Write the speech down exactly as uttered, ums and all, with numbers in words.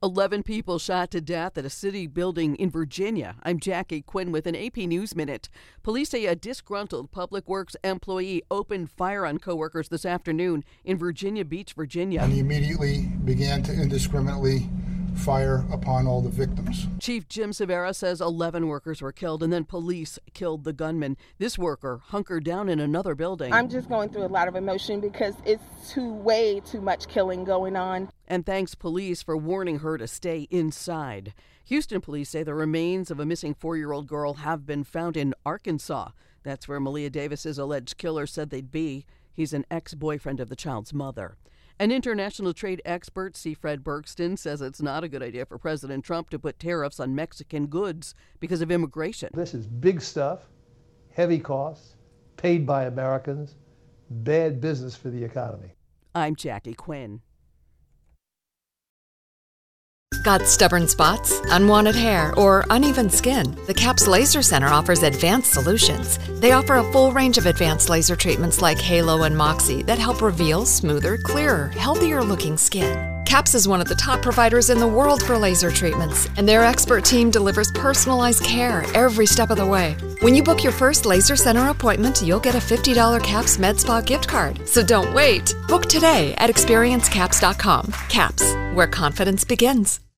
eleven people shot to death at a city building in Virginia. I'm Jackie Quinn with an A P News Minute. Police say a disgruntled Public Works employee opened fire on coworkers this afternoon in Virginia Beach, Virginia. And he immediately began to indiscriminately fire upon all the victims. Chief Jim Severa says eleven workers were killed and then police killed the gunman. This worker hunkered down in another building. I'm just going through a lot of emotion because it's too way too much killing going on. And thanks police for warning her to stay inside. Houston police say the remains of a missing four-year-old girl have been found in Arkansas. That's where Malia Davis's alleged killer said they'd be. He's an ex-boyfriend of the child's mother. An international trade expert, C. Fred Bergston, says it's not a good idea for President Trump to put tariffs on Mexican goods because of immigration. This is big stuff, heavy costs, paid by Americans, bad business for the economy. I'm Jackie Quinn. Got stubborn spots, unwanted hair, or uneven skin? The CAPS Laser Center offers advanced solutions. They offer a full range of advanced laser treatments like Halo and Moxie that help reveal smoother, clearer, healthier-looking skin. CAPS is one of the top providers in the world for laser treatments, and their expert team delivers personalized care every step of the way. When you book your first Laser Center appointment, you'll get a fifty dollars CAPS MedSpa gift card. So don't wait. Book today at experience caps dot com. CAPS, where confidence begins.